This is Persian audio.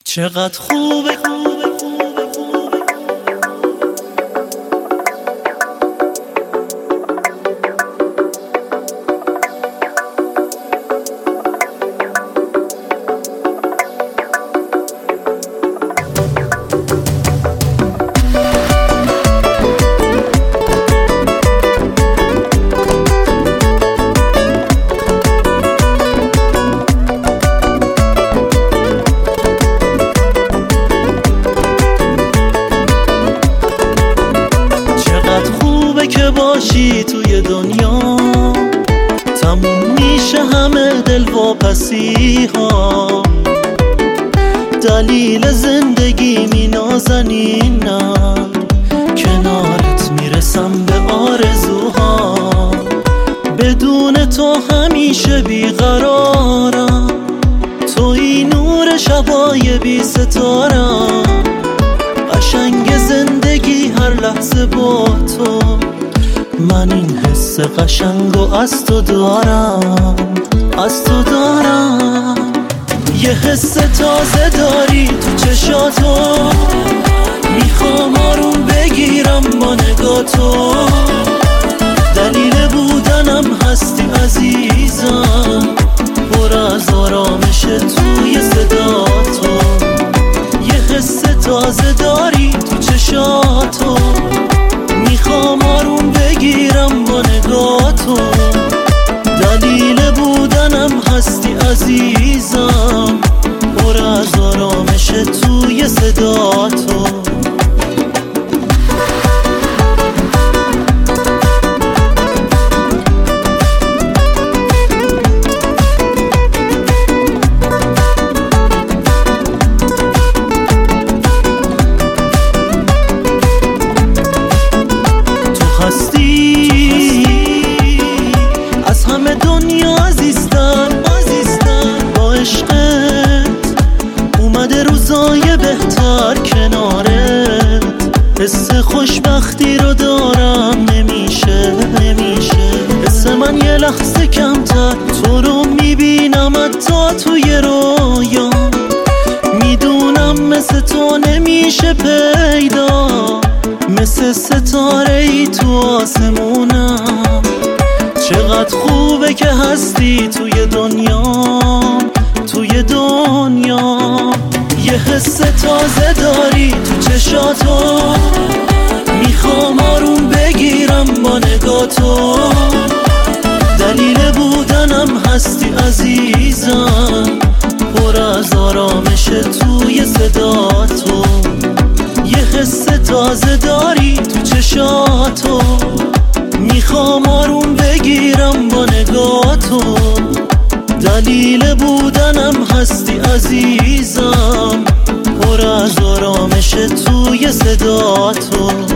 چقدر خوبه که باشی توی دنیا، تموم میشه همه دلواپسی ها. دلیل زندگی می نازنینم، کنارت میرسم به آرزوها. بدون تو همیشه بیقرارم، توی نور شبای بی ستارم. قشنگ زندگی هر لحظه با تو، من این حس قشنگو از تو دارم، از تو دارم. یه حس تازه داری تو چشاتو، میخوام آروم بگیرم با نگاه تو. دلیل بودنم هستی عزیزم، پر از آرامش توی صدا تو. یه حس تازه داری تو چشاتو، میخوام آروم بگیرم با نگاه تو. دلیل بودنم هستی عزیزم، پر از آرامش توی صدا تو. از همه دنیا عزیزتر با عشقت، اومده روزای بهتر کنارت. حس خوشبختی رو دارم نمیشه حس من یه لحظه کمتر، تو رو میبینم حتی توی رویا. میدونم مثل تو نمیشه پیدا، مثل ستاره ای تو آسمونم. چقدر خوبه که هستی توی دنیا، توی دنیا. یه حس تازه داری تو چشاتو، میخوام آروم بگیرم با نگاه تو. دلیل بودنم هستی عزیزم، پر از آرامش توی صدا تو. یه حس تازه داری تو چشاتو، میخوام آروم بگیرم با نگاه تو. دلیل بودنم هستی عزیزم، پر از آرامش توی صدا تو.